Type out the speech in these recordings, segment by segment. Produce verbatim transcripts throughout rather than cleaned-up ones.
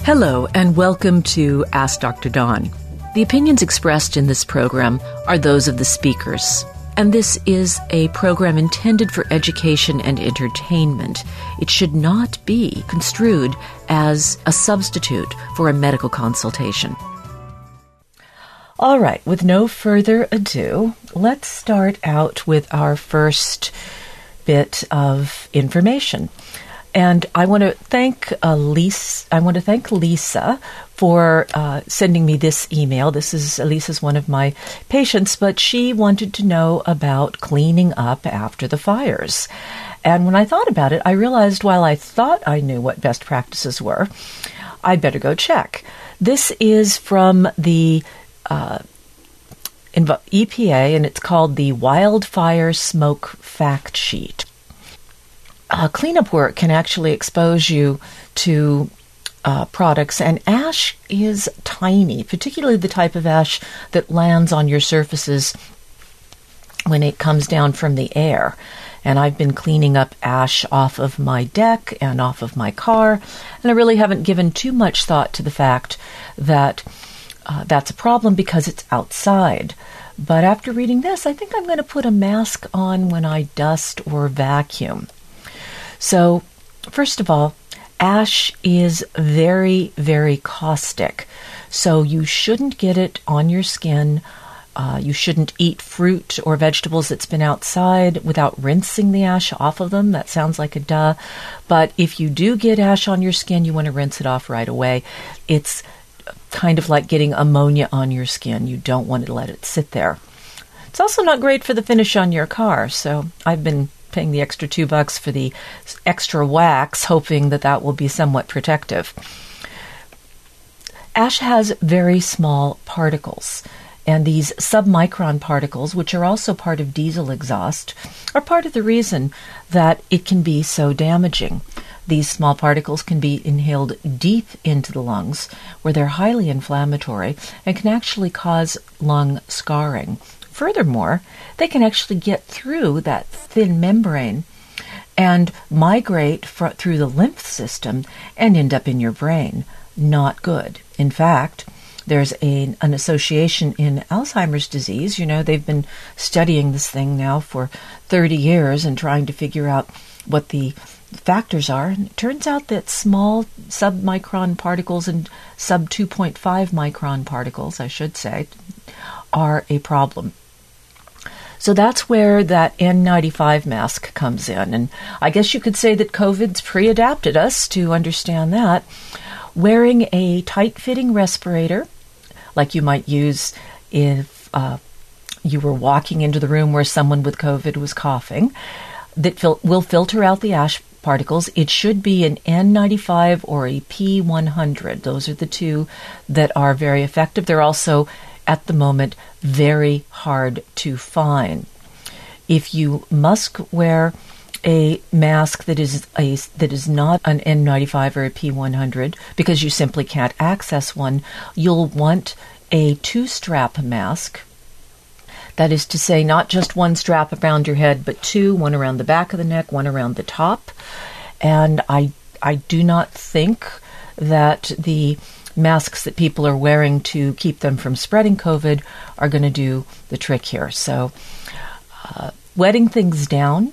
Hello, and welcome to Ask Doctor Dawn. The opinions expressed in this program are those of the speakers, and this is a program intended for education and entertainment. It should not be construed as a substitute for a medical consultation. All right, with no further ado, let's start out with our first bit of information. And I want to thank uh, Lisa. I want to thank Lisa for uh, sending me this email. This is Lisa's one of my patients, but she wanted to know about cleaning up after the fires. And when I thought about it, I realized while I thought I knew what best practices were, I'd better go check. This is from the uh, E P A, and it's called the Wildfire Smoke Fact Sheet. Uh, cleanup work can actually expose you to uh, products, and ash is tiny, particularly the type of ash that lands on your surfaces when it comes down from the air. And I've been cleaning up ash off of my deck and off of my car, and I really haven't given too much thought to the fact that uh, that's a problem because it's outside. But after reading this, I think I'm going to put a mask on when I dust or vacuum. So, first of all, ash is very, very caustic. So you shouldn't get it on your skin. Uh, you shouldn't eat fruit or vegetables that's been outside without rinsing the ash off of them. That sounds like a duh. But if you do get ash on your skin, you want to rinse it off right away. It's kind of like getting ammonia on your skin. You don't want to let it sit there. It's also not great for the finish on your car. So I've been paying the extra two bucks for the extra wax, hoping that that will be somewhat protective. Ash has very small particles, and these submicron particles, which are also part of diesel exhaust, are part of the reason that it can be so damaging. These small particles can be inhaled deep into the lungs, where they're highly inflammatory and can actually cause lung scarring. Furthermore, they can actually get through that thin membrane and migrate fr- through the lymph system and end up in your brain. Not good. In fact, there's a, an association in Alzheimer's disease. You know, they've been studying this thing now for thirty years and trying to figure out what the factors are. And it turns out that small submicron particles and sub two point five micron particles, I should say, are a problem. So that's where that N ninety-five mask comes in. And I guess you could say that COVID's pre-adapted us to understand that. Wearing a tight-fitting respirator, like you might use if uh, you were walking into the room where someone with COVID was coughing, that fil- will filter out the ash particles. It should be an N ninety-five or a P one hundred. Those are the two that are very effective. They're also, at the moment, very hard to find. If you must wear a mask that is a that is not an N ninety-five or a P one hundred because you simply can't access one, you'll want a two-strap mask. That is to say, not just one strap around your head, but two, one around the back of the neck, one around the top. And I I do not think that the masks that people are wearing to keep them from spreading COVID are going to do the trick here. So uh, wetting things down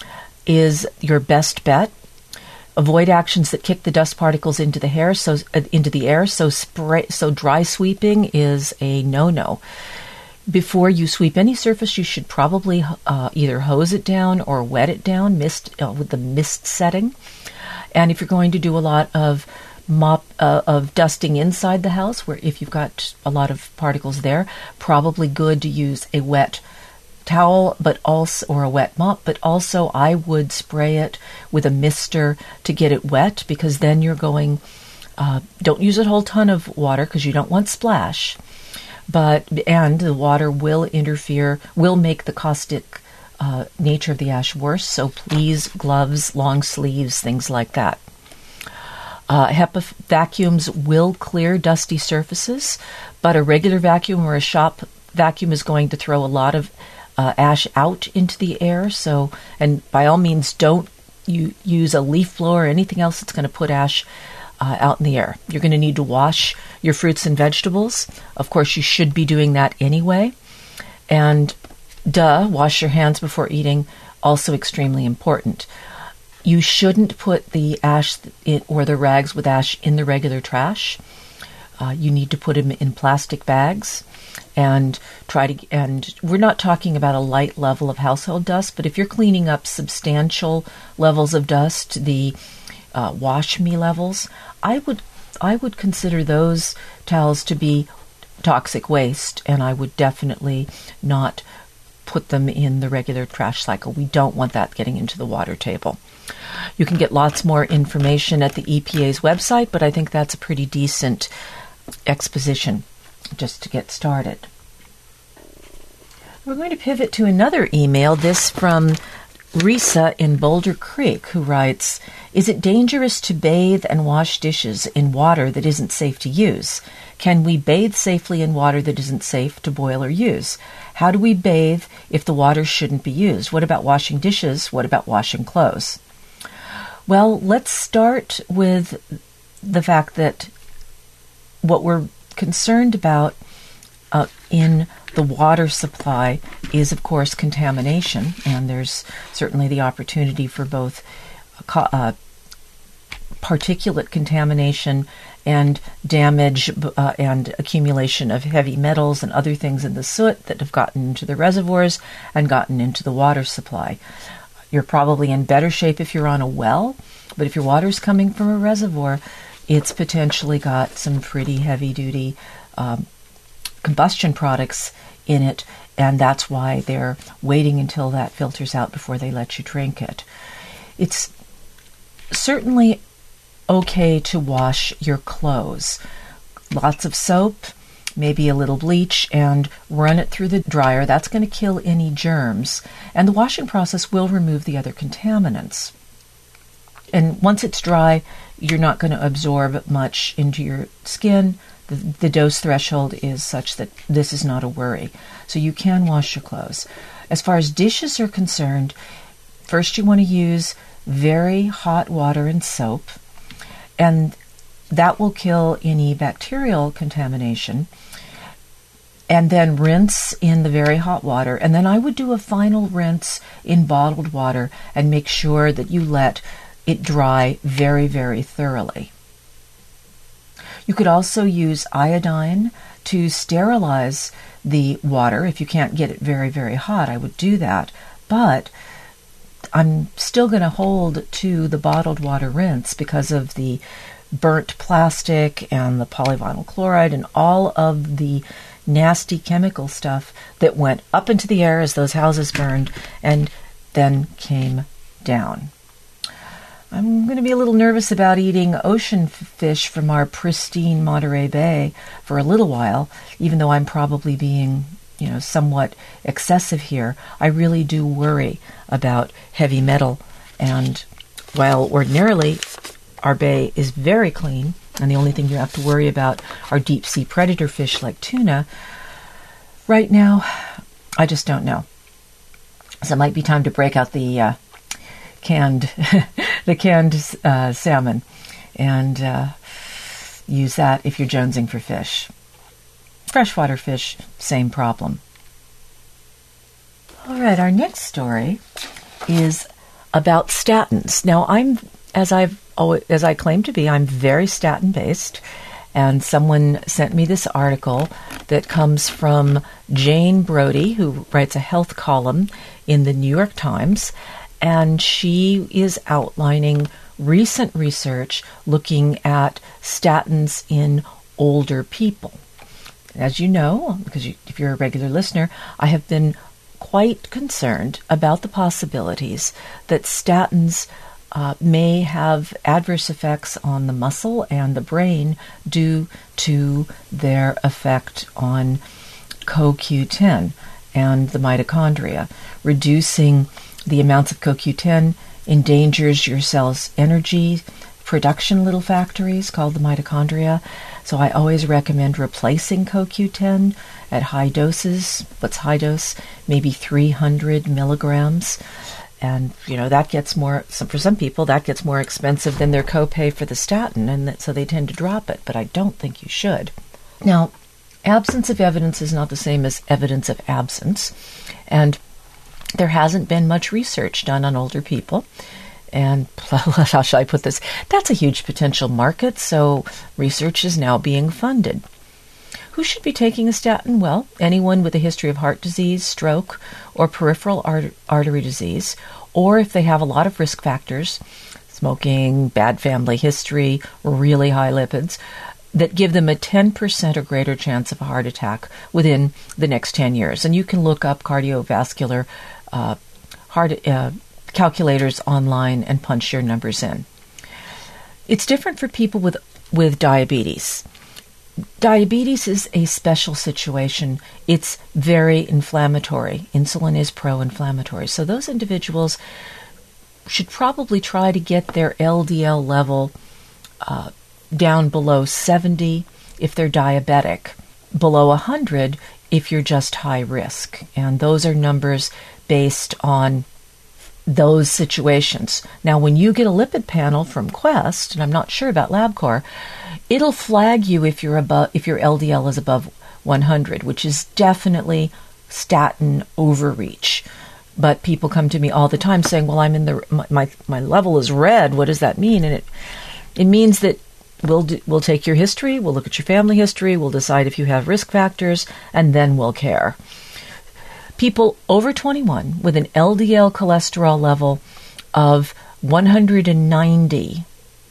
is your best bet. Avoid actions that kick the dust particles into the hair, so uh, into the air. So spray, so dry sweeping is a no-no. Before you sweep any surface, you should probably uh, either hose it down or wet it down, mist uh, with the mist setting. And if you're going to do a lot of mop uh, of dusting inside the house, where if you've got a lot of particles there, probably good to use a wet towel, but also or a wet mop. But also, I would spray it with a mister to get it wet, because then you're going. Uh, don't use a whole ton of water because you don't want splash. But and the water will interfere, will make the caustic uh, nature of the ash worse. So please, gloves, long sleeves, things like that. Uh, HEPA vacuums will clear dusty surfaces, but a regular vacuum or a shop vacuum is going to throw a lot of uh, ash out into the air. So, and by all means, don't you use a leaf blower or anything else that's going to put ash uh, out in the air. You're going to need to wash your fruits and vegetables. Of course, you should be doing that anyway. And duh, wash your hands before eating, also extremely important. You shouldn't put the ash in, or the rags with ash in the regular trash. Uh, you need to put them in plastic bags and try to, and we're not talking about a light level of household dust, but if you're cleaning up substantial levels of dust, the uh, wash me levels, I would, I would consider those towels to be toxic waste, and I would definitely not put them in the regular trash cycle. We don't want that getting into the water table. You can get lots more information at the E P A's website, but I think that's a pretty decent exposition just to get started. We're going to pivot to another email, this from Risa in Boulder Creek, who writes, is it dangerous to bathe and wash dishes in water that isn't safe to use? Can we bathe safely in water that isn't safe to boil or use? How do we bathe if the water shouldn't be used? What about washing dishes? What about washing clothes? Well, let's start with the fact that what we're concerned about uh, in the water supply is, of course, contamination, and there's certainly the opportunity for both uh, particulate contamination and damage uh, and accumulation of heavy metals and other things in the soot that have gotten into the reservoirs and gotten into the water supply. You're probably in better shape if you're on a well, but if your water's coming from a reservoir, it's potentially got some pretty heavy-duty um, combustion products in it, and that's why they're waiting until that filters out before they let you drink it. It's certainly okay to wash your clothes. Lots of soap, maybe a little bleach, and run it through the dryer. That's going to kill any germs, and the washing process will remove the other contaminants. And once it's dry, you're not going to absorb much into your skin. The, the dose threshold is such that this is not a worry. So you can wash your clothes. As far as dishes are concerned, first you want to use very hot water and soap, and that will kill any bacterial contamination. And then rinse in the very hot water. And then I would do a final rinse in bottled water and make sure that you let it dry very, very thoroughly. You could also use iodine to sterilize the water. If you can't get it very, very hot, I would do that. But I'm still going to hold to the bottled water rinse because of the burnt plastic and the polyvinyl chloride and all of the nasty chemical stuff that went up into the air as those houses burned and then came down. I'm going to be a little nervous about eating ocean fish from our pristine Monterey Bay for a little while, even though I'm probably being, you know, somewhat excessive here. I really do worry about heavy metal, and while ordinarily our bay is very clean, and the only thing you have to worry about are deep-sea predator fish like tuna, right now, I just don't know. So it might be time to break out the uh, canned the canned uh, salmon and uh, use that if you're jonesing for fish. Freshwater fish, same problem. All right, our next story is about statins. Now, I'm, as I've always, as I claim to be, I'm very statin-based, and someone sent me this article that comes from Jane Brody, who writes a health column in the New York Times, and she is outlining recent research looking at statins in older people. As you know, because you, if you're a regular listener, I have been quite concerned about the possibilities that statins uh, may have adverse effects on the muscle and the brain due to their effect on C O Q ten and the mitochondria. Reducing the amounts of C O Q ten endangers your cell's energy production little factories called the mitochondria. So I always recommend replacing C O Q ten at high doses. What's high dose? Maybe three hundred milligrams. And, you know, that gets more, some, for some people, that gets more expensive than their copay for the statin, and that, so they tend to drop it, but I don't think you should. Now, absence of evidence is not the same as evidence of absence, and there hasn't been much research done on older people. And how shall I put this? That's a huge potential market, so research is now being funded. Who should be taking a statin? Well, anyone with a history of heart disease, stroke, or peripheral art- artery disease, or if they have a lot of risk factors, smoking, bad family history, really high lipids, that give them a ten percent or greater chance of a heart attack within the next ten years. And you can look up cardiovascular uh, heart uh, calculators online and punch your numbers in. It's different for people with, with diabetes. Diabetes is a special situation. It's very inflammatory. Insulin is pro-inflammatory. So those individuals should probably try to get their L D L level uh, down below seventy if they're diabetic, below one hundred if you're just high risk. And those are numbers based on those situations. Now, when you get a lipid panel from Quest, and I'm not sure about LabCorp, it'll flag you if you're above, if your L D L is above one hundred, which is definitely statin overreach. But people come to me all the time saying, "Well, I'm in the my my, my level is red. What does that mean?" And it it means that we'll do, we'll take your history, we'll look at your family history, we'll decide if you have risk factors, and then we'll care. People over twenty-one with an L D L cholesterol level of one hundred ninety,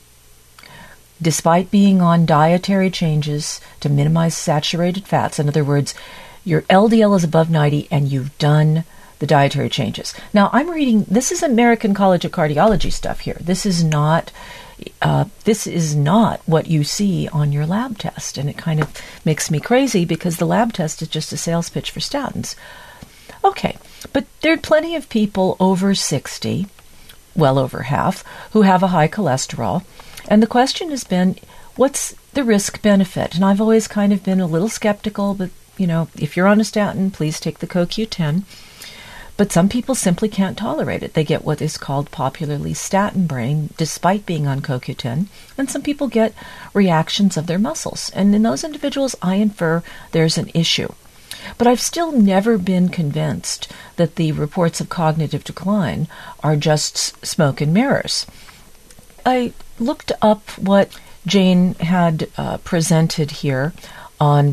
despite being on dietary changes to minimize saturated fats, in other words, your L D L is above ninety and you've done the dietary changes. Now, I'm reading, this is American College of Cardiology stuff here. This is not uh, this is not what you see on your lab test, and it kind of makes me crazy because the lab test is just a sales pitch for statins. Okay, but there are plenty of people over sixty, well over half, who have a high cholesterol. And the question has been, what's the risk-benefit? And I've always kind of been a little skeptical, but, you know, if you're on a statin, please take the C O Q ten. But some people simply can't tolerate it. They get what is called popularly statin brain, despite being on C O Q ten. And some people get reactions of their muscles. And in those individuals, I infer there's an issue. But I've still never been convinced that the reports of cognitive decline are just smoke and mirrors. I looked up what Jane had uh, presented here on,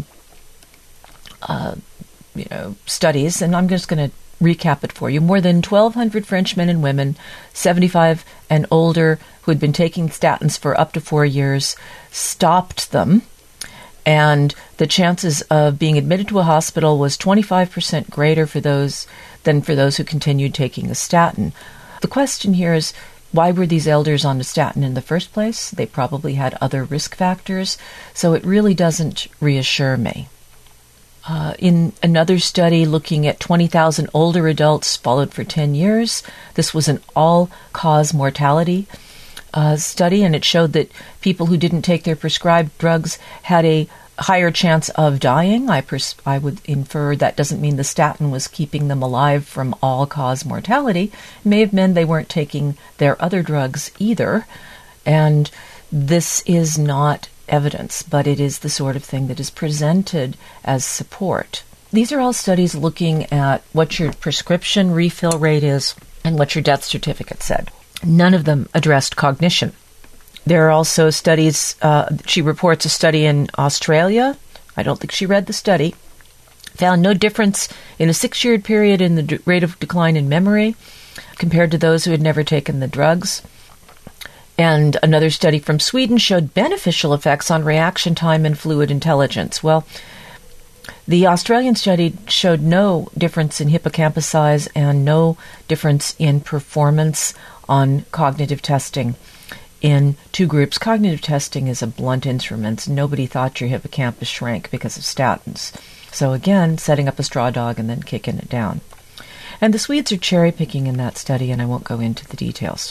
uh, you know, studies, and I'm just going to recap it for you. More than twelve hundred French men and women, seventy-five and older, who had been taking statins for up to four years, stopped them. And the chances of being admitted to a hospital was twenty-five percent greater for those than for those who continued taking the statin. The question here is, why were these elders on the statin in the first place? They probably had other risk factors, so it really doesn't reassure me. Uh, in another study looking at twenty thousand older adults followed for ten years, this was an all-cause mortality Uh, study, and it showed that people who didn't take their prescribed drugs had a higher chance of dying. I, pers- I would infer that doesn't mean the statin was keeping them alive from all-cause mortality. It may have meant they weren't taking their other drugs either, and this is not evidence, but it is the sort of thing that is presented as support. These are all studies looking at what your prescription refill rate is and what your death certificate said. None of them addressed cognition. There are also studies, uh, she reports a study in Australia. I don't think she read the study. Found no difference in a six-year period in the d- rate of decline in memory compared to those who had never taken the drugs. And another study from Sweden showed beneficial effects on reaction time and fluid intelligence. Well, the Australian study showed no difference in hippocampus size and no difference in performance on cognitive testing in two groups. Cognitive testing is a blunt instrument. Nobody thought your hippocampus shrank because of statins. So again, setting up a straw dog and then kicking it down. And the Swedes are cherry-picking in that study, and I won't go into the details.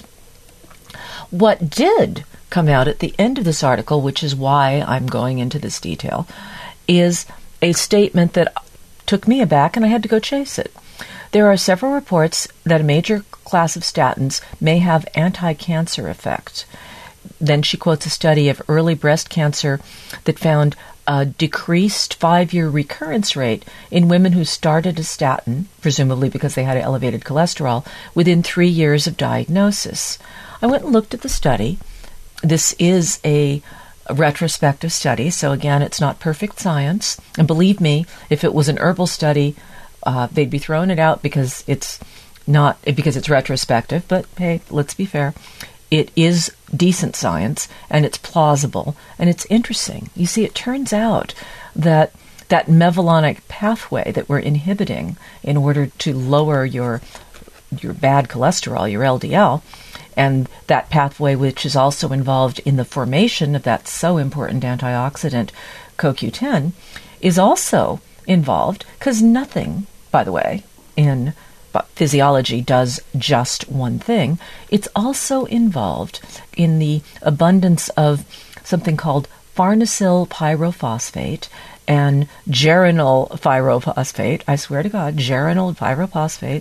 What did come out at the end of this article, which is why I'm going into this detail, is a statement that took me aback, and I had to go chase it. There are several reports that a major class of statins may have anti-cancer effect. Then she quotes a study of early breast cancer that found a decreased five-year recurrence rate in women who started a statin, presumably because they had elevated cholesterol, within three years of diagnosis. I went and looked at the study. This is a retrospective study, so again, it's not perfect science. And believe me, if it was an herbal study, uh, they'd be throwing it out because it's not because it's retrospective. But hey, let's be fair. It is decent science, and it's plausible, and it's interesting. You see, it turns out that that mevalonic pathway that we're inhibiting in order to lower your your bad cholesterol, your L D L, and that pathway which is also involved in the formation of that so important antioxidant C O Q ten, is also involved, because nothing, by the way, in physiology does just one thing. It's also involved in the abundance of something called farnesyl pyrophosphate and geranyl pyrophosphate. I swear to God, geranyl pyrophosphate.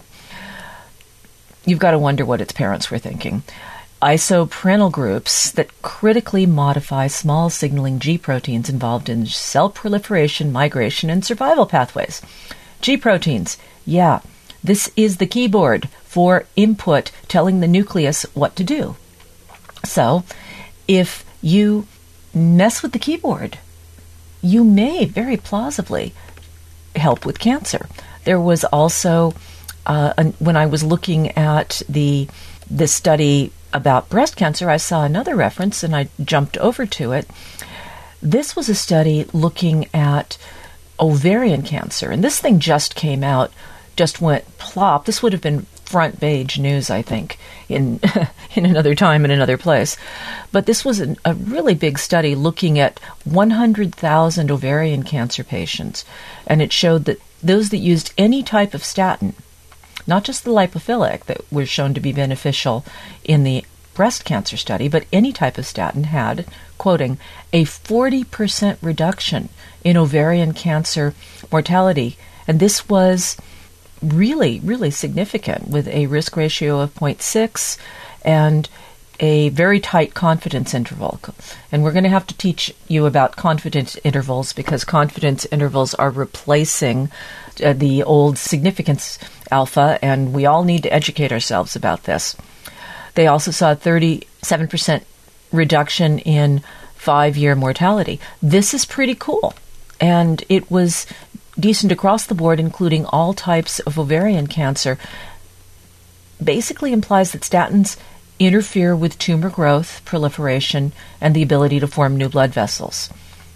You've got to wonder what its parents were thinking. Isoprenyl groups that critically modify small signaling G proteins involved in cell proliferation, migration, and survival pathways. G proteins, yeah. This is the keyboard for input telling the nucleus what to do. So, if you mess with the keyboard, you may very plausibly help with cancer. There was also, uh, an, when I was looking at the the study about breast cancer, I saw another reference and I jumped over to it. This was a study looking at ovarian cancer, and this thing just came out. Just went plop. This would have been front page news, I think, in in another time, in another place. But this was an, a really big study looking at one hundred thousand ovarian cancer patients. And it showed that those that used any type of statin, not just the lipophilic that was shown to be beneficial in the breast cancer study, but any type of statin had, quoting, a forty percent reduction in ovarian cancer mortality. And this was really, really significant, with a risk ratio of zero point six and a very tight confidence interval. And we're going to have to teach you about confidence intervals, because confidence intervals are replacing uh, the old significance alpha, and we all need to educate ourselves about this. They also saw a thirty-seven percent reduction in five-year mortality. This is pretty cool. And it was decent across the board, including all types of ovarian cancer. Basically implies that statins interfere with tumor growth, proliferation, and the ability to form new blood vessels.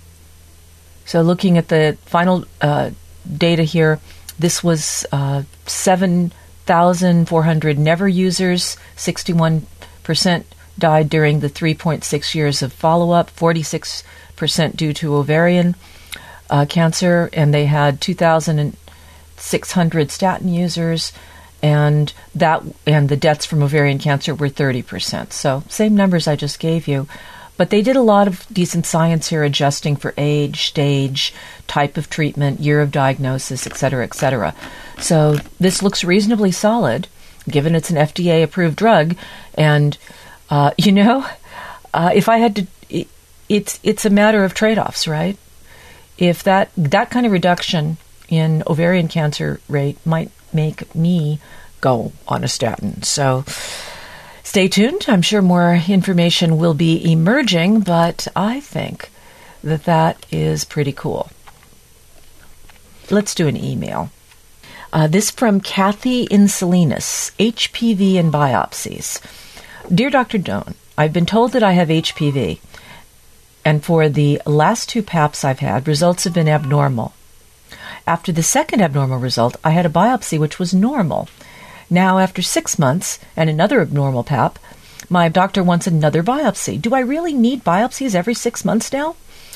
So looking at the final uh, data here, this was uh, seven thousand four hundred never users, sixty-one percent died during the three point six years of follow-up, forty-six percent due to ovarian Uh, cancer, and they had two thousand six hundred statin users, and that and the deaths from ovarian cancer were thirty percent. So same numbers I just gave you, but they did a lot of decent science here, adjusting for age, stage, type of treatment, year of diagnosis, et cetera, et cetera. So this looks reasonably solid, given it's an F D A-approved drug, and uh, you know, uh, if I had to, it, it's it's a matter of trade-offs, right? If that that kind of reduction in ovarian cancer rate might make me go on a statin. So stay tuned. I'm sure more information will be emerging, but I think that that is pretty cool. Let's do an email. Uh, this from Kathy in Salinas, H P V and biopsies. Dear Doctor Doan, I've been told that I have H P V. And for the last two P A Ps I've had, results have been abnormal. After the second abnormal result, I had a biopsy which was normal. Now, after six months and another abnormal P A P, my doctor wants another biopsy. Do I really need biopsies every six months now?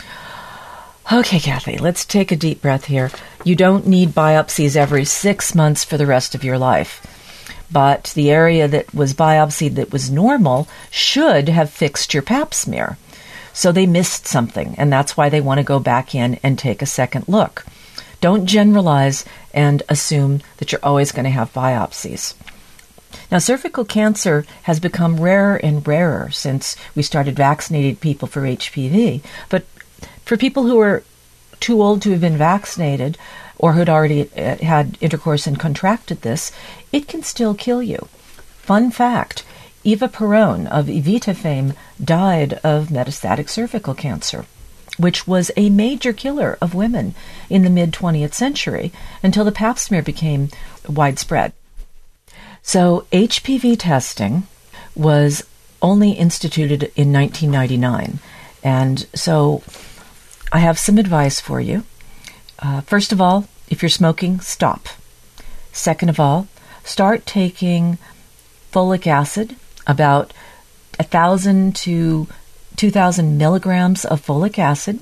Okay, Kathy, let's take a deep breath here. You don't need biopsies every six months for the rest of your life. But the area that was biopsied that was normal should have fixed your Pap smear. So they missed something, and that's why they want to go back in and take a second look. don't generalize and assume that you're always going to have biopsies. Now, cervical cancer has become rarer and rarer since we started vaccinating people for H P V. But for people who are too old to have been vaccinated or who'd already had intercourse and contracted this, it can still kill you. Fun fact, Eva Peron of Evita fame died of metastatic cervical cancer, which was a major killer of women in the mid-twentieth century until the pap smear became widespread. So H P V testing was only instituted in nineteen ninety-nine. And so I have some advice for you. Uh, first of all, if you're smoking, stop. Second of all, start taking folic acid, about one thousand to two thousand milligrams of folic acid,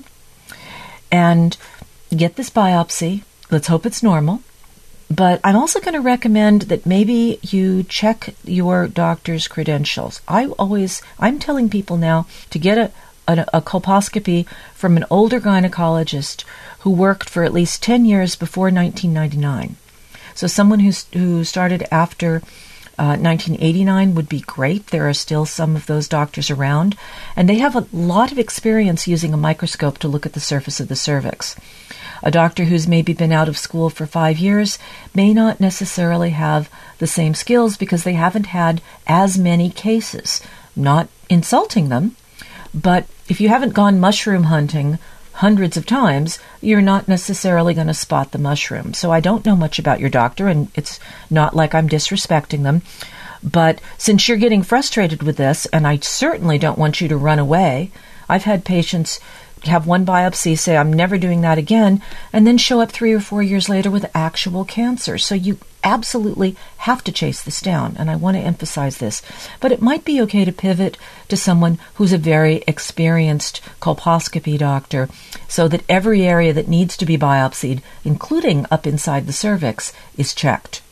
and get this biopsy. Let's hope it's normal. But I'm also going to recommend that maybe you check your doctor's credentials. I always, I'm telling people now to get a, a, a colposcopy from an older gynecologist who worked for at least ten years before nineteen ninety-nine. So someone who's, who started after uh, nineteen eighty-nine would be great. There are still some of those doctors around, and they have a lot of experience using a microscope to look at the surface of the cervix. A doctor who's maybe been out of school for five years may not necessarily have the same skills because they haven't had as many cases. Not insulting them, but if you haven't gone mushroom hunting hundreds of times, you're not necessarily going to spot the mushroom. So I don't know much about your doctor, and it's not like I'm disrespecting them. But since you're getting frustrated with this, and I certainly don't want you to run away, I've had patients have one biopsy, say, I'm never doing that again, and then show up three or four years later with actual cancer. So you absolutely have to chase this down, and I want to emphasize this. But it might be okay to pivot to someone who's a very experienced colposcopy doctor so that every area that needs to be biopsied, including up inside the cervix, is checked.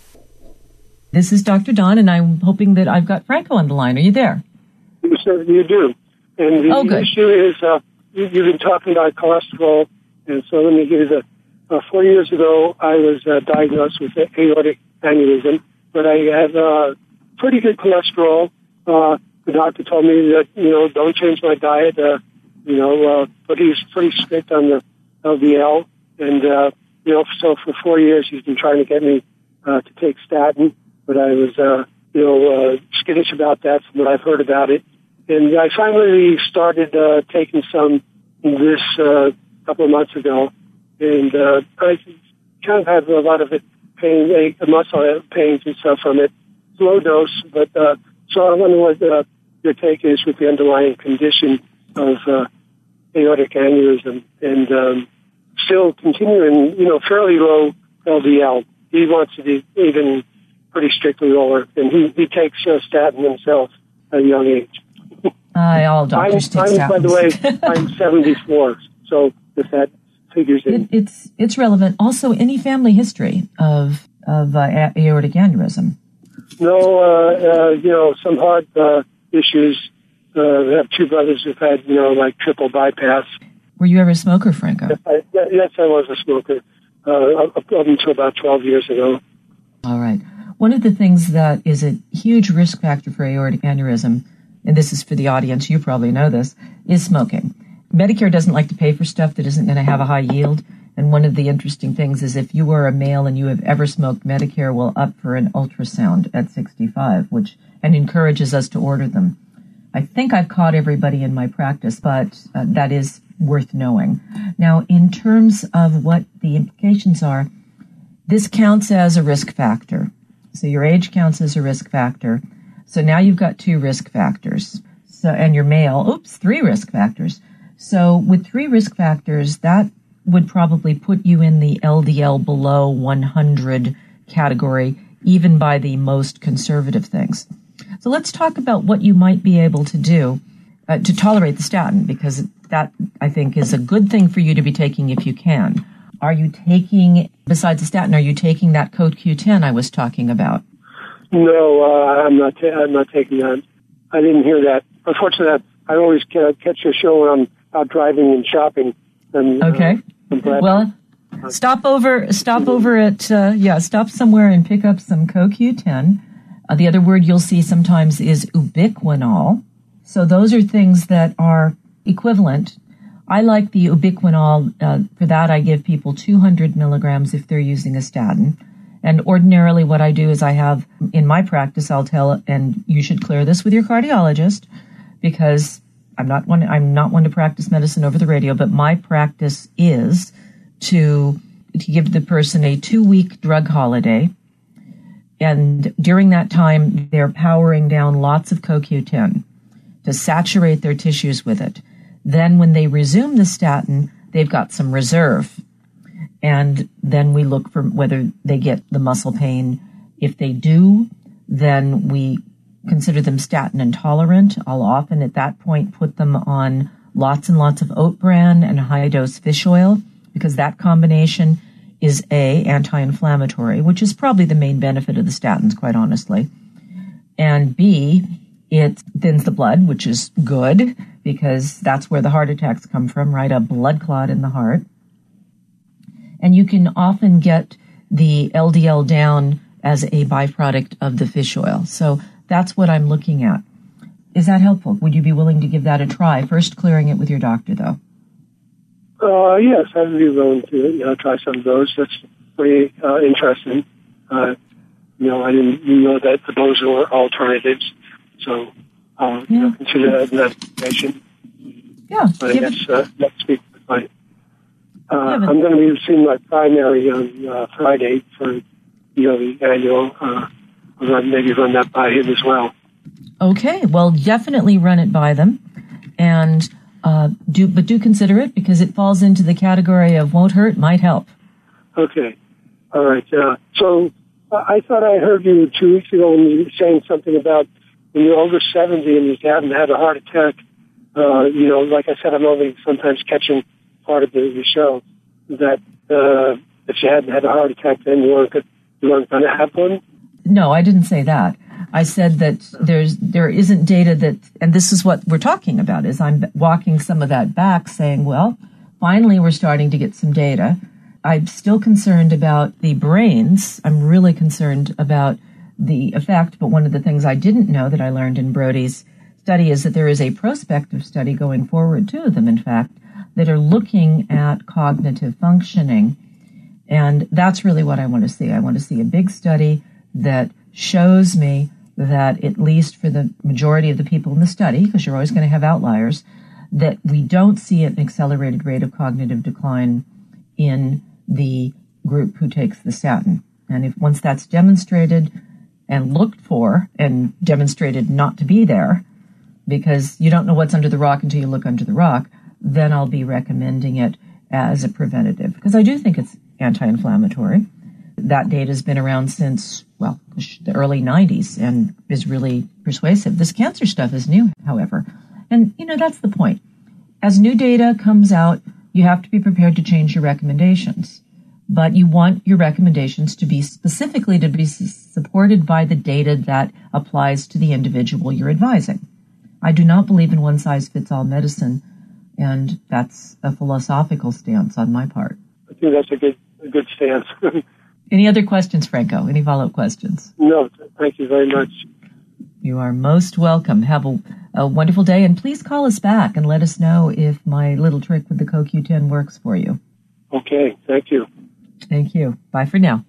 This is Doctor Don, and I'm hoping that I've got Franco on the line. Are you there? You certainly do. And the oh, good. issue is... Uh, You've been talking about cholesterol, and so let me give you the, uh, four years ago, I was uh, diagnosed with aortic aneurysm, but I had uh, pretty good cholesterol. Uh, the doctor told me that, you know, don't change my diet, uh, you know, uh, but he's pretty strict on the L D L, and, uh, you know, so for four years he's been trying to get me uh, to take statin, but I was, uh, you know, uh, skittish about that from what I've heard about it. And I finally started uh, taking some this uh, couple of months ago, and uh, I kind of have a lot of it pain, a muscle pains and stuff from it. It's low dose, but uh, so I wonder what uh, your take is with the underlying condition of uh, aortic aneurysm, and um, still continuing, you know, fairly low L D L. He wants to be even pretty strictly lower, and he, he takes uh, statin himself at a young age. Uh, all doctors I'm, take I'm, statins. By the way, I'm seventy-four, so if that figures in. It, it's it's relevant. Also, any family history of of uh, aortic aneurysm? No, uh, uh, you know, some heart uh, issues. Uh, I have two brothers who've had, you know, like triple bypass. Were you ever a smoker, Franco? Yes, I, yes, I was a smoker uh, up until about twelve years ago. All right. One of the things that is a huge risk factor for aortic aneurysm, and this is for the audience, you probably know this, is smoking. Medicare doesn't like to pay for stuff that isn't going to have a high yield. And one of the interesting things is if you are a male and you have ever smoked, Medicare will up for an ultrasound at sixty-five, which and encourages us to order them. I think I've caught everybody in my practice, but uh, that is worth knowing. Now, in terms of what the implications are, this counts as a risk factor. So your age counts as a risk factor. So now you've got two risk factors. So, and you're male, oops, three risk factors. So with three risk factors, that would probably put you in the L D L below one hundred category, even by the most conservative things. So let's talk about what you might be able to do uh, to tolerate the statin, because that, I think, is a good thing for you to be taking if you can. Are you taking, besides the statin, are you taking that C O D Q ten I was talking about? No, uh, I'm not. Ta- I'm not taking that. I didn't hear that. Unfortunately, I always catch your show when I'm out driving and shopping. And, okay. Uh, I'm glad. Well, stop over, stop over at, uh, yeah, stop somewhere and pick up some C O Q ten. Uh, the other word you'll see sometimes is ubiquinol. So those are things that are equivalent. I like the ubiquinol. Uh, for that, I give people two hundred milligrams if they're using a statin. And ordinarily what I do is I have, in my practice, I'll tell, and you should clear this with your cardiologist, because I'm not one, I'm not one to practice medicine over the radio, but my practice is to, to give the person a two-week drug holiday. And during that time, they're powering down lots of C O Q ten to saturate their tissues with it. Then when they resume the statin, they've got some reserve. And then we look for whether they get the muscle pain. If they do, then we consider them statin intolerant. I'll often at that point put them on lots and lots of oat bran and high-dose fish oil, because that combination is A, anti-inflammatory, which is probably the main benefit of the statins, quite honestly. And B, it thins the blood, which is good, because that's where the heart attacks come from, right? A blood clot in the heart. And you can often get the L D L down as a byproduct of the fish oil. So that's what I'm looking at. Is that helpful? Would you be willing to give that a try? First clearing it with your doctor, though. Uh, yes, I'd be willing to you know, try some of those. That's pretty uh, interesting. Uh, you know, I didn't know that those were alternatives. So I'll yeah. you know, consider that an application. Yeah. But I guess uh, next week, fine. Uh, I'm going to be seeing my primary on uh, Friday for you know, the annual. Uh, I'll run, maybe run that by him as well. Okay, well, definitely run it by them, and uh, do but do consider it, because it falls into the category of won't hurt, might help. Okay, all right. Uh, so uh, I thought I heard you two weeks ago when you were saying something about when you're over seventy and you haven't had a heart attack. Uh, you know, like I said, I'm only sometimes catching part of the, the show, that uh, if you hadn't had a heart attack, then you weren't, you weren't going to have one? No, I didn't say that. I said that there's there isn't data that, and this is what we're talking about, is I'm walking some of that back, saying, well, finally we're starting to get some data. I'm still concerned about the brains. I'm really concerned about the effect, but one of the things I didn't know that I learned in Brody's study is that there is a prospective study going forward, two of them, in fact, that are looking at cognitive functioning. And that's really what I want to see. I want to see a big study that shows me that, at least for the majority of the people in the study, because you're always going to have outliers, that we don't see an accelerated rate of cognitive decline in the group who takes the statin. And if once that's demonstrated and looked for and demonstrated not to be there, because you don't know what's under the rock until you look under the rock, then I'll be recommending it as a preventative, because I do think it's anti-inflammatory. That data has been around since, well, the early nineties and is really persuasive. This cancer stuff is new, however. And, you know, that's the point. As new data comes out, you have to be prepared to change your recommendations. But you want your recommendations to be specifically to be supported by the data that applies to the individual you're advising. I do not believe in one-size-fits-all medicine, and that's a philosophical stance on my part. I think that's a good a good stance. Any other questions, Franco? Any follow-up questions? No, thank you very much. You are most welcome. Have a, a wonderful day, and please call us back and let us know if my little trick with the C O Q ten works for you. Okay, thank you. Thank you. Bye for now.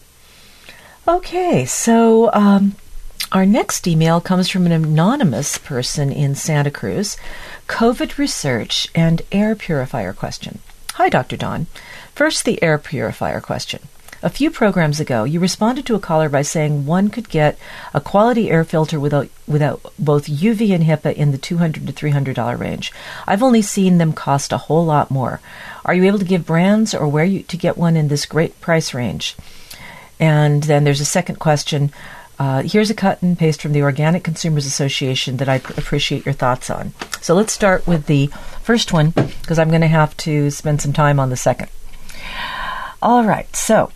Okay, so um, our next email comes from an anonymous person in Santa Cruz. COVID research and air purifier question. Hi, Doctor Dawn. First, the air purifier question. A few programs ago, you responded to a caller by saying one could get a quality air filter without without both U V and HEPA in the two hundred dollars to three hundred dollars range. I've only seen them cost a whole lot more. Are you able to give brands or where you to get one in this great price range? And then there's a second question. Uh, here's a cut and paste from the Organic Consumers Association that I appreciate your thoughts on. So let's start with the first one, because I'm going to have to spend some time on the second. All right, so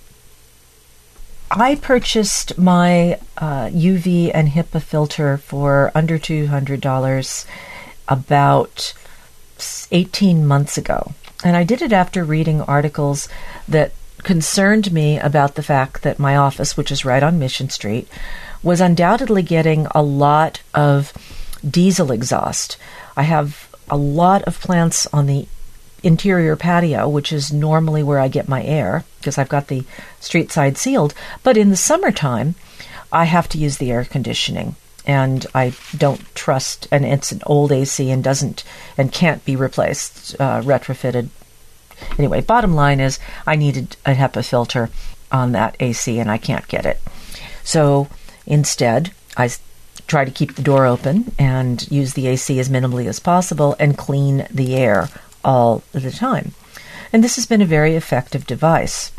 I purchased my uh, U V and HEPA filter for under two hundred dollars about eighteen months ago. And I did it after reading articles that concerned me about the fact that my office, which is right on Mission Street, was undoubtedly getting a lot of diesel exhaust. I have a lot of plants on the interior patio, which is normally where I get my air because I've got the street side sealed. But in the summertime, I have to use the air conditioning, and I don't trust, and it's an old A C and doesn't and can't be replaced, uh, retrofitted. Anyway, bottom line is I needed a HEPA filter on that A C, and I can't get it. So instead, I try to keep the door open and use the A C as minimally as possible and clean the air all the time. And this has been a very effective device.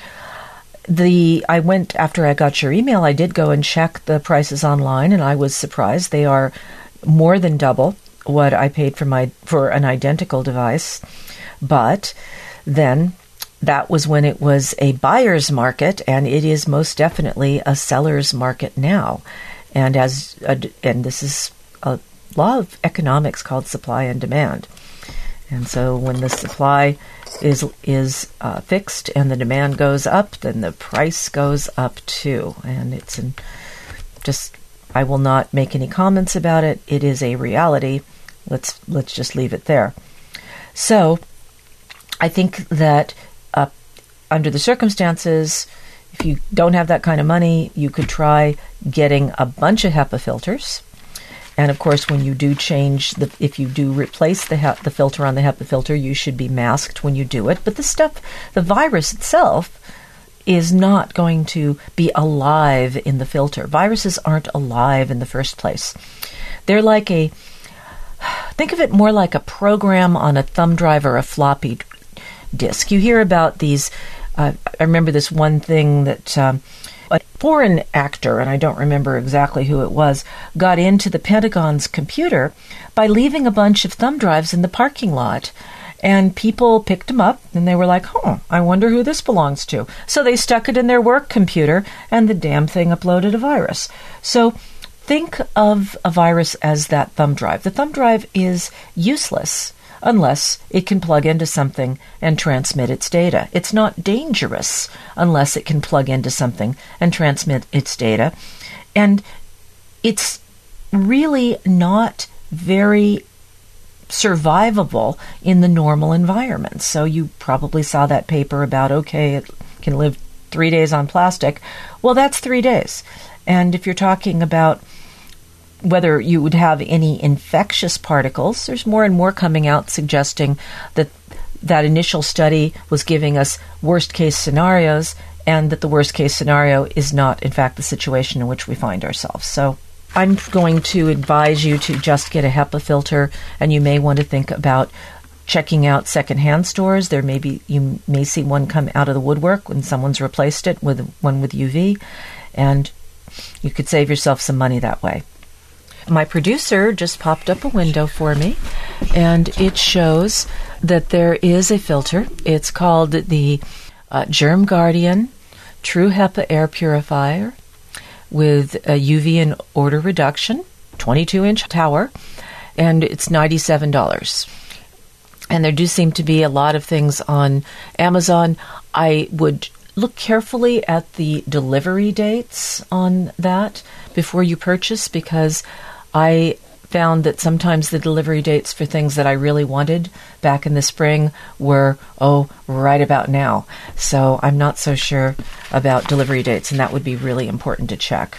The I went, after I got your email, I did go and check the prices online, and I was surprised. They are more than double what I paid for my for an identical device. But then that was when it was a buyer's market, and it is most definitely a seller's market now. And as a, and this is a law of economics called supply and demand. And so when the supply is is uh, fixed and the demand goes up, then the price goes up too. And it's an, just I will not make any comments about it. It is a reality. Let's let's just leave it there. So I think that uh, under the circumstances, if you don't have that kind of money, you could try getting a bunch of HEPA filters. And of course, when you do change, the, if you do replace the he- the filter on the HEPA filter, you should be masked when you do it. But the stuff, the virus itself, is not going to be alive in the filter. Viruses aren't alive in the first place. They're like a, think of it more like a program on a thumb drive or a floppy disk. You hear about these, uh, I remember this one thing that um, a foreign actor, and I don't remember exactly who it was, got into the Pentagon's computer by leaving a bunch of thumb drives in the parking lot. And people picked them up, and they were like, oh, I wonder who this belongs to. So they stuck it in their work computer, and the damn thing uploaded a virus. So think of a virus as that thumb drive. The thumb drive is useless unless it can plug into something and transmit its data. It's not dangerous unless it can plug into something and transmit its data. And it's really not very survivable in the normal environment. So you probably saw that paper about, okay, it can live three days on plastic. Well, that's three days. And if you're talking about whether you would have any infectious particles, there's more and more coming out suggesting that that initial study was giving us worst-case scenarios, and that the worst-case scenario is not, in fact, the situation in which we find ourselves. So I'm going to advise you to just get a HEPA filter, and you may want to think about checking out secondhand stores. There may be, you may see one come out of the woodwork when someone's replaced it with one with U V, and you could save yourself some money that way. My producer just popped up a window for me, and it shows that there is a filter. It's called the uh, Germ Guardian True HEPA Air Purifier with a U V and odor reduction, twenty-two inch tower, and it's ninety-seven dollars. And there do seem to be a lot of things on Amazon. I would look carefully at the delivery dates on that before you purchase, because I found that sometimes the delivery dates for things that I really wanted back in the spring were, oh, right about now. So I'm not so sure about delivery dates, and that would be really important to check.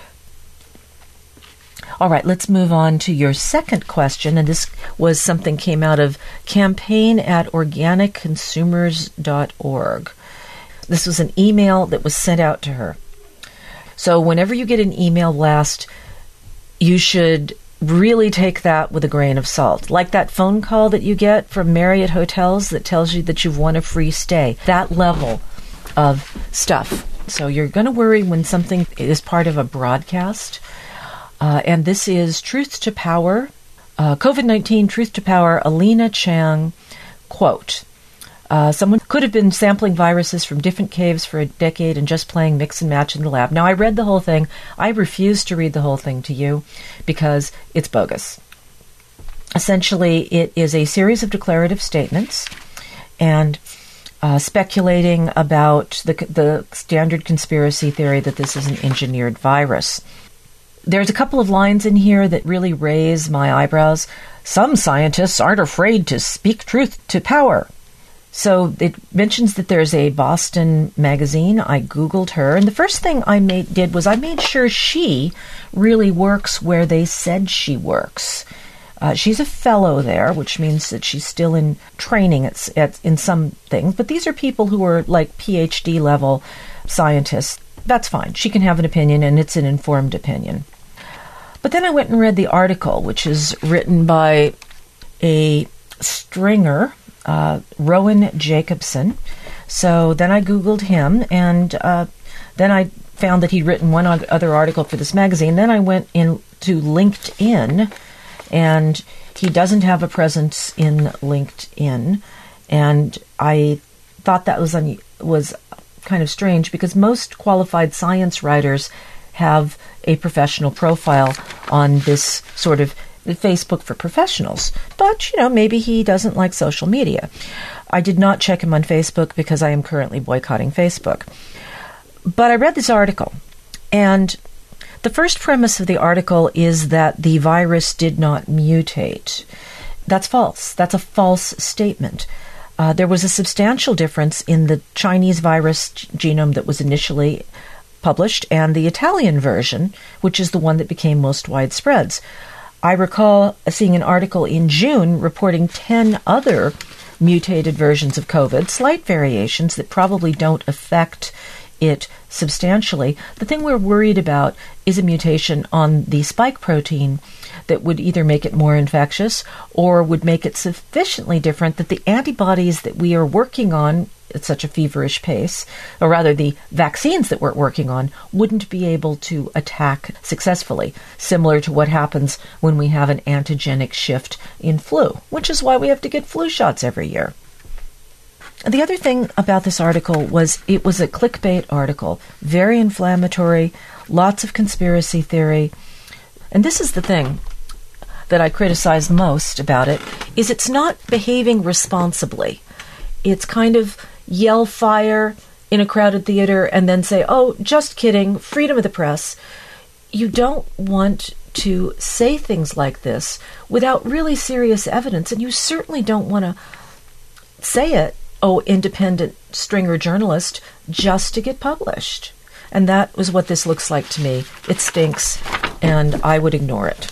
All right, let's move on to your second question, and this was something came out of campaign at organic consumers dot org. This was an email that was sent out to her. So whenever you get an email blast, you should really take that with a grain of salt. Like that phone call that you get from Marriott Hotels that tells you that you've won a free stay. That level of stuff. So you're going to worry when something is part of a broadcast. Uh, and this is Truth to Power, uh, COVID nineteen Truth to Power, Alina Chang, quote, Uh, someone could have been sampling viruses from different caves for a decade and just playing mix and match in the lab. Now, I read the whole thing. I refuse to read the whole thing to you because it's bogus. Essentially, it is a series of declarative statements, and uh, speculating about the, the standard conspiracy theory that this is an engineered virus. There's a couple of lines in here that really raise my eyebrows. Some scientists aren't afraid to speak truth to power. So it mentions that there's a Boston magazine. I Googled her, and the first thing I made, did was I made sure she really works where they said she works. Uh, she's a fellow there, which means that she's still in training at, at, in some things. But these are people who are like P H D level scientists. That's fine. She can have an opinion, and it's an informed opinion. But then I went and read the article, which is written by a stringer, Uh, Rowan Jacobson. So then I Googled him, and uh, then I found that he'd written one other article for this magazine. Then I went into LinkedIn, and he doesn't have a presence in LinkedIn. And I thought that was un- was kind of strange, because most qualified science writers have a professional profile on this sort of Facebook for professionals. But, you know, maybe he doesn't like social media. I did not check him on Facebook because I am currently boycotting Facebook. But I read this article, and the first premise of the article is that the virus did not mutate. That's false. That's a false statement. Uh, there was a substantial difference in the Chinese virus g- genome that was initially published and the Italian version, which is the one that became most widespread. I recall seeing an article in June reporting ten other mutated versions of COVID, slight variations that probably don't affect it substantially. The thing we're worried about is a mutation on the spike protein that would either make it more infectious or would make it sufficiently different that the antibodies that we are working on at such a feverish pace, or rather the vaccines that we're working on, wouldn't be able to attack successfully, similar to what happens when we have an antigenic shift in flu, which is why we have to get flu shots every year. The other thing about this article was it was a clickbait article, very inflammatory, lots of conspiracy theory. And this is the thing that I criticize most about it, is it's not behaving responsibly. It's kind of yell fire in a crowded theater and then say, oh, just kidding, freedom of the press. You don't want to say things like this without really serious evidence, and you certainly don't want to say it, oh, independent stringer journalist, just to get published. And that was what this looks like to me. It stinks, and I would ignore it.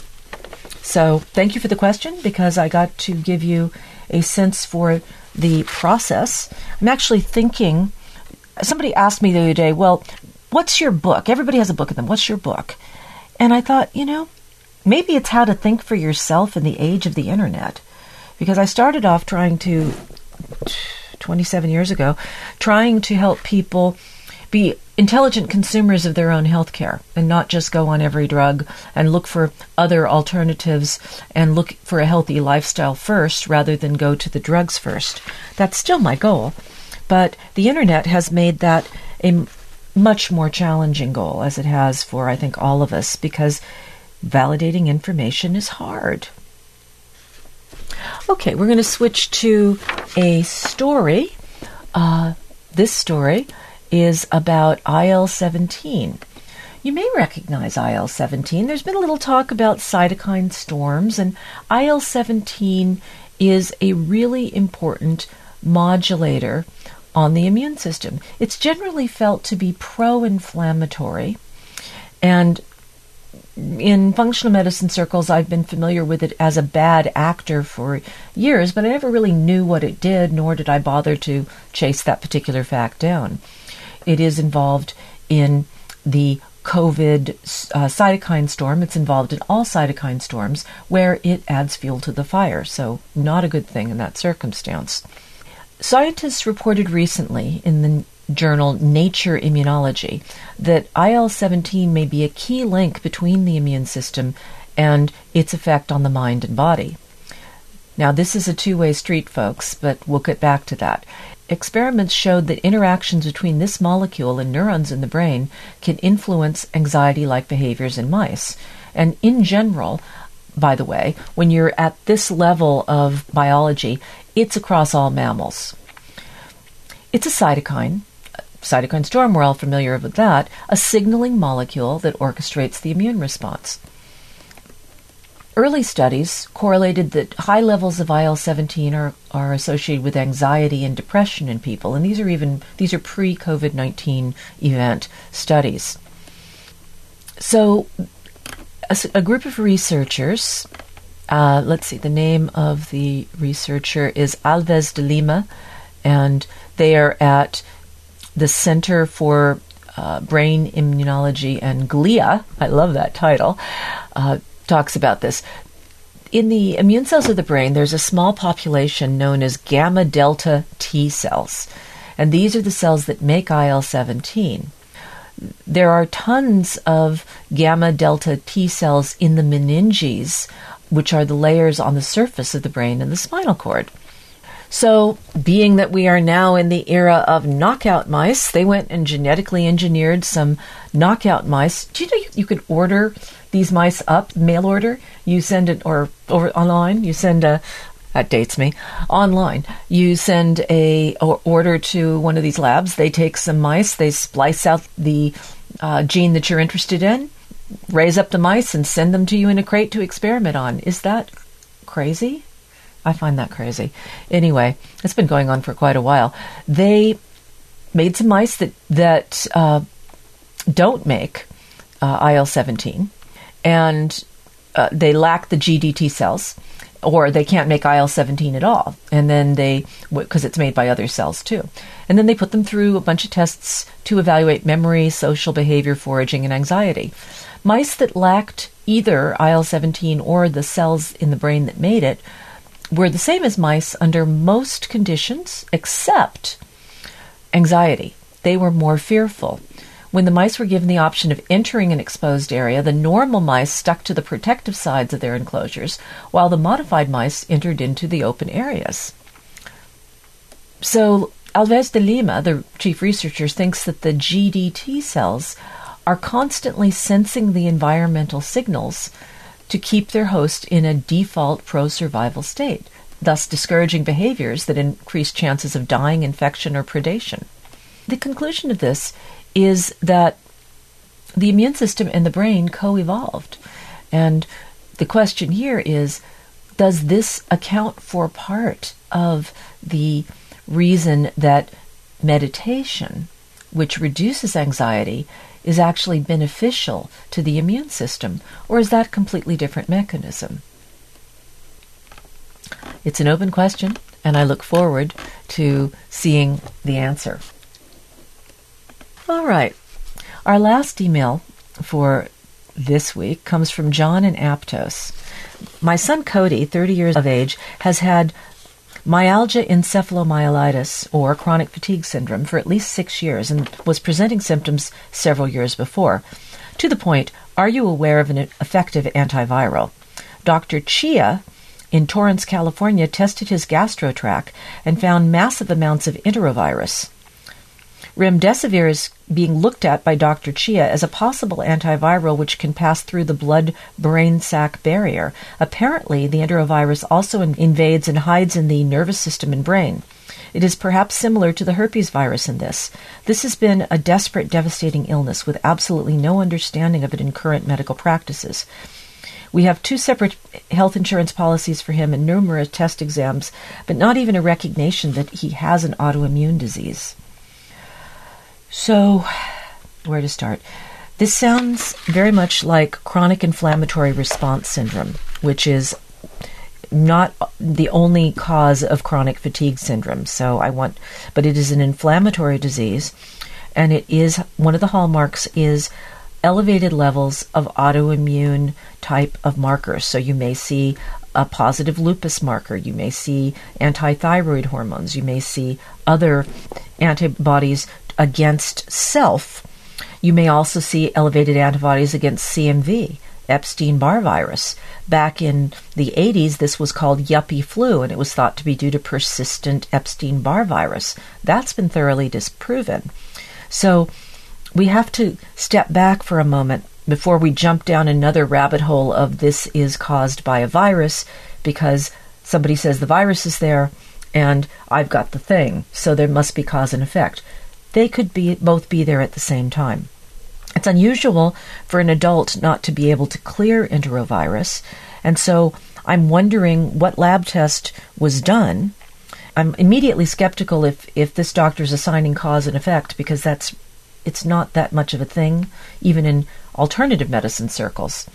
So thank you for the question, because I got to give you a sense for the process. I'm actually thinking, somebody asked me the other day, well, what's your book? Everybody has a book of them. What's your book? And I thought, you know, maybe it's how to think for yourself in the age of the internet. Because I started off trying to, twenty-seven years ago, trying to help people be intelligent consumers of their own health care and not just go on every drug and look for other alternatives and look for a healthy lifestyle first rather than go to the drugs first. That's still my goal. But the internet has made that a much more challenging goal, as it has for, I think, all of us, because validating information is hard. Okay, we're going to switch to a story. Uh, this story is about I L seventeen. You may recognize I L seventeen. There's been a little talk about cytokine storms, and I L seventeen is a really important modulator on the immune system. It's generally felt to be pro-inflammatory, and in functional medicine circles, I've been familiar with it as a bad actor for years, but I never really knew what it did, nor did I bother to chase that particular fact down. It is involved in the COVID uh, cytokine storm. It's involved in all cytokine storms where it adds fuel to the fire, so not a good thing in that circumstance. Scientists reported recently in the journal Nature Immunology that I L seventeen may be a key link between the immune system and its effect on the mind and body. Now, this is a two-way street, folks, but we'll get back to that. Experiments showed that interactions between this molecule and neurons in the brain can influence anxiety-like behaviors in mice. And in general, by the way, when you're at this level of biology, it's across all mammals. It's a cytokine. Cytokine storm, we're all familiar with that, a signaling molecule that orchestrates the immune response. Early studies correlated that high levels of I L seventeen are, are associated with anxiety and depression in people, and these are even these are pre-COVID nineteen event studies. So a, a group of researchers, uh, let's see, the name of the researcher is Alves de Lima, and they are at the Center for uh, Brain Immunology and Glia, I love that title, uh, talks about this. In the immune cells of the brain, there's a small population known as gamma delta T cells, and these are the cells that make I L seventeen. There are tons of gamma delta T cells in the meninges, which are the layers on the surface of the brain and the spinal cord. So, being that we are now in the era of knockout mice, they went and genetically engineered some knockout mice. Do you know you, you could order these mice up, mail order? You send it, or over online, you send a, that dates me, online. You send a or order to one of these labs. They take some mice, they splice out the uh, gene that you're interested in, raise up the mice, and send them to you in a crate to experiment on. Is that crazy? I find that crazy. Anyway, it's been going on for quite a while. They made some mice that that uh, don't make uh, I L seventeen, and uh, they lack the G D T cells, or they can't make I L seventeen at all. And then they, because it's made by other cells too. And then they put them through a bunch of tests to evaluate memory, social behavior, foraging, and anxiety. Mice that lacked either I L seventeen or the cells in the brain that made it were the same as mice under most conditions except anxiety. They were more fearful. When the mice were given the option of entering an exposed area, the normal mice stuck to the protective sides of their enclosures, while the modified mice entered into the open areas. So Alves de Lima, the chief researcher, thinks that the G D T cells are constantly sensing the environmental signals to keep their host in a default pro-survival state, thus discouraging behaviors that increase chances of dying, infection, or predation. The conclusion of this is that the immune system and the brain co-evolved. And the question here is, does this account for part of the reason that meditation, which reduces anxiety, is actually beneficial to the immune system, or is that a completely different mechanism? It's an open question, and I look forward to seeing the answer. All right. Our last email for this week comes from John in Aptos. My son Cody, thirty years of age, has had myalgia encephalomyelitis, or chronic fatigue syndrome, for at least six years and was presenting symptoms several years before. To the point, are you aware of an effective antiviral? Doctor Chia in Torrance, California, tested his gastrotract and found massive amounts of enterovirus. Remdesivir is being looked at by Doctor Chia as a possible antiviral which can pass through the blood-brain sac barrier. Apparently, the enterovirus also in- invades and hides in the nervous system and brain. It is perhaps similar to the herpes virus in this. This has been a desperate, devastating illness with absolutely no understanding of it in current medical practices. We have two separate health insurance policies for him and numerous test exams, but not even a recognition that he has an autoimmune disease. So, where to start? This sounds very much like chronic inflammatory response syndrome, which is not the only cause of chronic fatigue syndrome. So I want, but it is an inflammatory disease, and it is one of the hallmarks is elevated levels of autoimmune type of markers. So you may see a positive lupus marker, you may see anti-thyroid hormones, you may see other antibodies against self. You may also see elevated antibodies against C M V, Epstein-Barr virus. Back in the eighties, this was called yuppie flu, and it was thought to be due to persistent Epstein-Barr virus. That's been thoroughly disproven. So we have to step back for a moment before we jump down another rabbit hole of this is caused by a virus, because somebody says the virus is there, and I've got the thing, so there must be cause and effect. They could be both be there at the same time. It's unusual for an adult not to be able to clear enterovirus, and so I'm wondering what lab test was done. I'm immediately skeptical if, if this doctor's assigning cause and effect, because that's it's not that much of a thing, even in alternative medicine circles.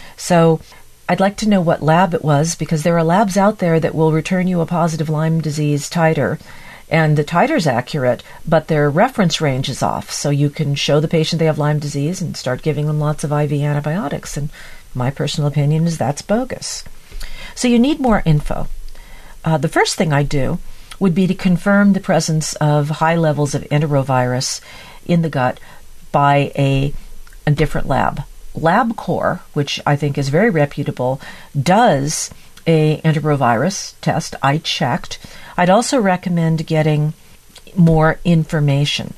So I'd like to know what lab it was, because there are labs out there that will return you a positive Lyme disease titer, and the titer's accurate, but their reference range is off. So you can show the patient they have Lyme disease and start giving them lots of I V antibiotics. And my personal opinion is that's bogus. So you need more info. Uh, the first thing I do would be to confirm the presence of high levels of enterovirus in the gut by a, a different lab. LabCorp, which I think is very reputable, does a enterovirus test. I checked. I'd also recommend getting more information.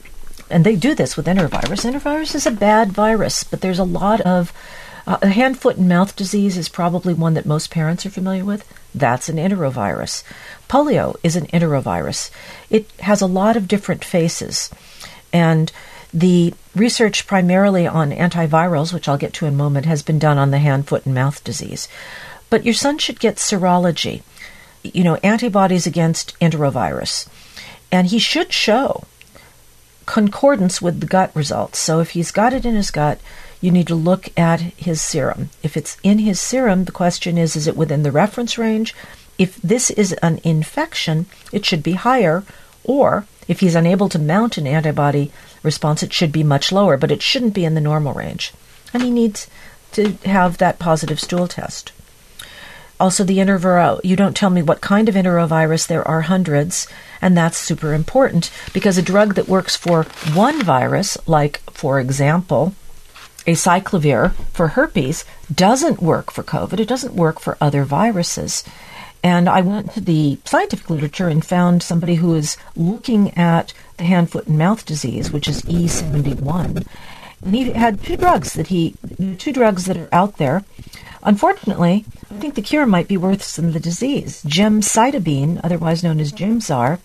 And they do this with enterovirus. Enterovirus is a bad virus, but there's a lot of uh, hand, foot, and mouth disease is probably one that most parents are familiar with. That's an enterovirus. Polio is an enterovirus. It has a lot of different faces. And the research primarily on antivirals, which I'll get to in a moment, has been done on the hand, foot, and mouth disease. But your son should get serology, you know, antibodies against enterovirus. And he should show concordance with the gut results. So if he's got it in his gut, you need to look at his serum. If it's in his serum, the question is, is it within the reference range? If this is an infection, it should be higher, or if he's unable to mount an antibody response, it should be much lower, but it shouldn't be in the normal range. And he needs to have that positive stool test. Also, the enteroviro, you don't tell me what kind of enterovirus. There are hundreds, and that's super important, because a drug that works for one virus, like, for example, acyclovir for herpes, doesn't work for COVID. It doesn't work for other viruses. And I went to the scientific literature and found somebody who is looking at the hand, foot, and mouth disease, which is E seventy-one. And he had two drugs that he, two drugs that are out there. Unfortunately, I think the cure might be worse than the disease. Gemcitabine, otherwise known as Gemzar,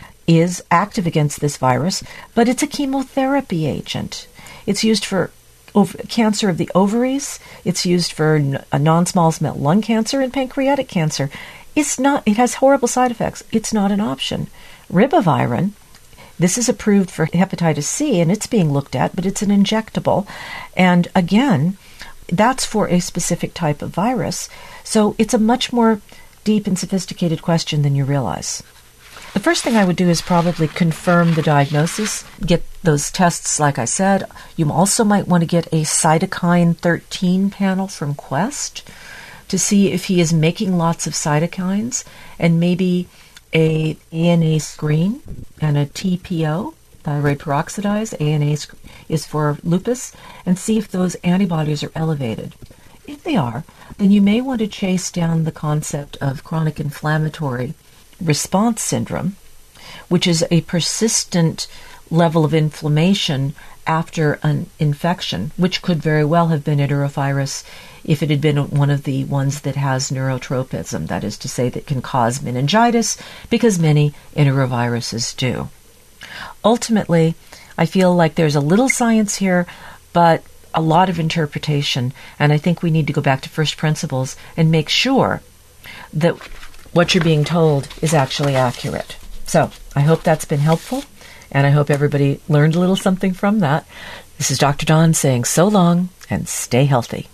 is active against this virus, but it's a chemotherapy agent. It's used for ov- cancer of the ovaries. It's used for n- a non-small cell lung cancer and pancreatic cancer. It's not. It has horrible side effects. It's not an option. Ribavirin, this is approved for hepatitis C, and it's being looked at, but it's an injectable. And again, that's for a specific type of virus. So it's a much more deep and sophisticated question than you realize. The first thing I would do is probably confirm the diagnosis, get those tests like I said. You also might want to get a cytokine thirteen panel from Quest to see if he is making lots of cytokines, and maybe a A N A screen and a T P O, thyroid peroxidase. A N A is for lupus, and see if those antibodies are elevated. If they are, then you may want to chase down the concept of chronic inflammatory response syndrome, which is a persistent level of inflammation after an infection, which could very well have been enterovirus if it had been one of the ones that has neurotropism, that is to say, that can cause meningitis, because many enteroviruses do. Ultimately, I feel like there's a little science here, but a lot of interpretation, and I think we need to go back to first principles and make sure that what you're being told is actually accurate. So I hope that's been helpful, and I hope everybody learned a little something from that. This is Doctor Dawn saying so long and stay healthy.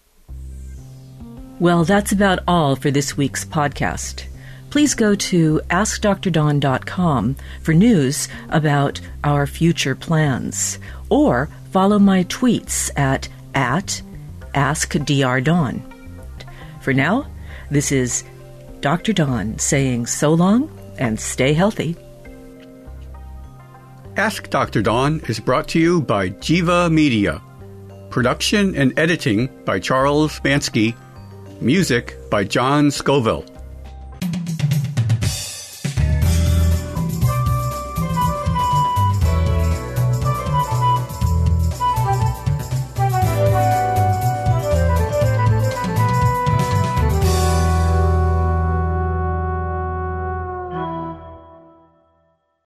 Well, that's about all for this week's podcast. Please go to ask dr dawn dot com for news about our future plans, or follow my tweets at, at askdrdawn. For now, this is Doctor Dawn saying so long and stay healthy. Ask Doctor Dawn is brought to you by Jiva Media. Production and editing by Charles Bansky. Music by John Scoville.